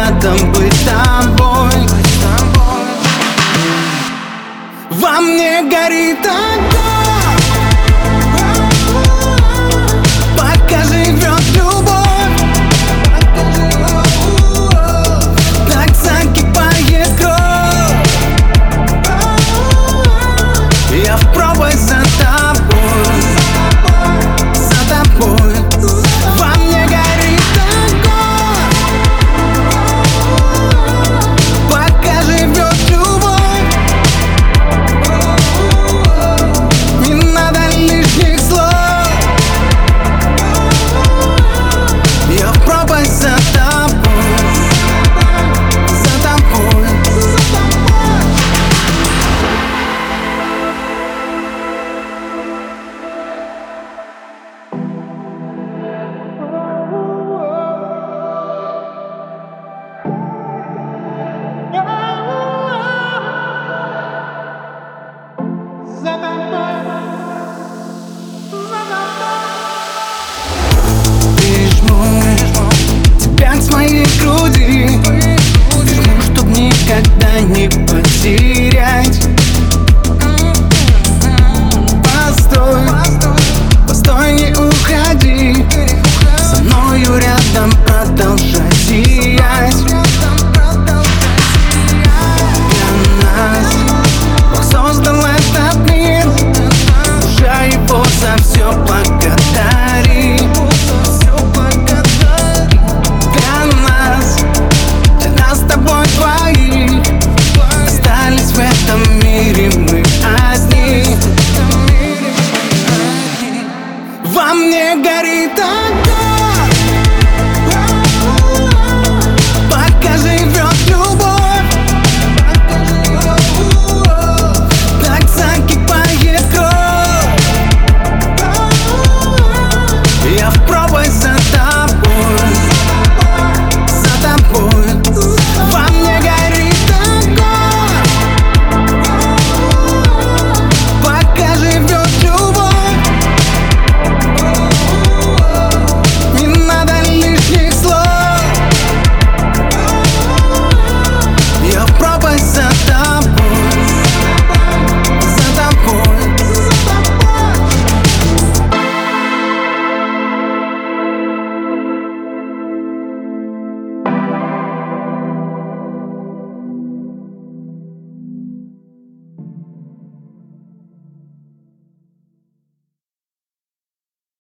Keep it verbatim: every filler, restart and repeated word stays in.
рядом, быть с тобой. Во мне горит огонь, пока живет любовь, так закипает кровь. Я в пропасть за тобой, за тобой. Во мне горит огонь, пока живет любовь. Не надо лишних слов. Я в пропасть за тобой, за тобой. Тебя к своей груди, жму, чтоб никогда не потерять.